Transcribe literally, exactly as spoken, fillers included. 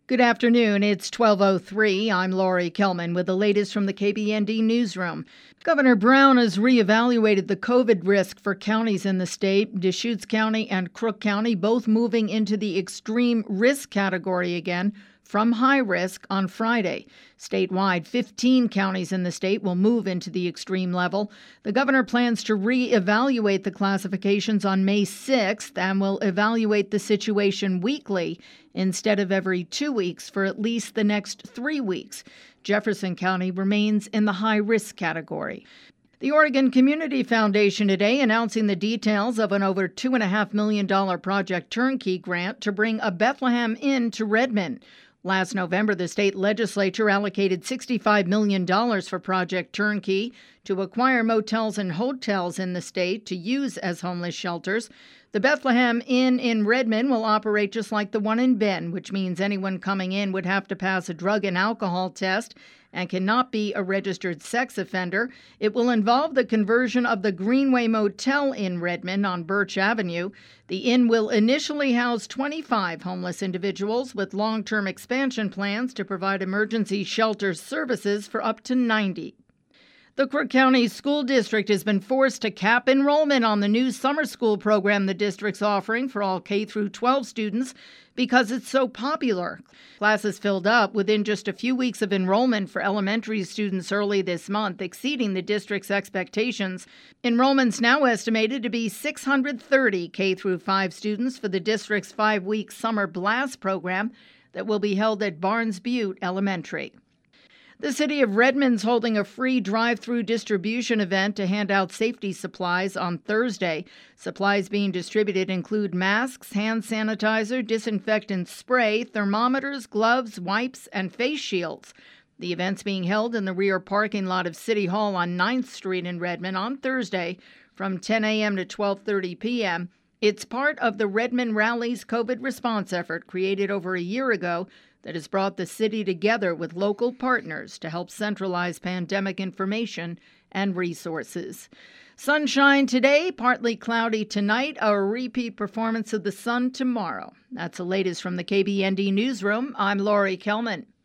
Good afternoon. It's twelve oh three. I'm Lori Kelman with the latest from the K B N D newsroom. Governor Brown has reevaluated the COVID risk for counties in the state. Deschutes County and Crook County both moving into the extreme risk category again from high risk on Friday. Statewide, fifteen counties in the state will move into the extreme level. The governor plans to reevaluate the classifications on May sixth and will evaluate the situation weekly instead of every two weeks for at least the next three weeks. Jefferson County remains in the high-risk category. The Oregon Community Foundation today announcing the details of an over two point five million dollars Project Turnkey grant to bring a Bethlehem Inn to Redmond. Last November, the state legislature allocated sixty-five million dollars for Project Turnkey to acquire motels and hotels in the state to use as homeless shelters. The Bethlehem Inn in Redmond will operate just like the one in Bend, which means anyone coming in would have to pass a drug and alcohol test and cannot be a registered sex offender. It will involve the conversion of the Greenway Motel in Redmond on Birch Avenue. The inn will initially house twenty-five homeless individuals with long-term expansion plans to provide emergency shelter services for up to ninety. The Crook County School District has been forced to cap enrollment on the new summer school program the district's offering for all K through twelve students because it's so popular. Classes filled up within just a few weeks of enrollment for elementary students early this month, exceeding the district's expectations. Enrollment's now estimated to be six hundred thirty K through five students for the district's five-week summer blast program that will be held at Barnes Butte Elementary. The city of Redmond's holding a free drive-through distribution event to hand out safety supplies on Thursday. Supplies being distributed include masks, hand sanitizer, disinfectant spray, thermometers, gloves, wipes, and face shields. The event's being held in the rear parking lot of City Hall on ninth Street in Redmond on Thursday from ten a.m. to twelve thirty p.m. It's part of the Redmond Rally's COVID response effort created over a year ago that has brought the city together with local partners to help centralize pandemic information and resources. Sunshine today, partly cloudy tonight, a repeat performance of the sun tomorrow. That's the latest from the K B N D newsroom. I'm Lori Kelman.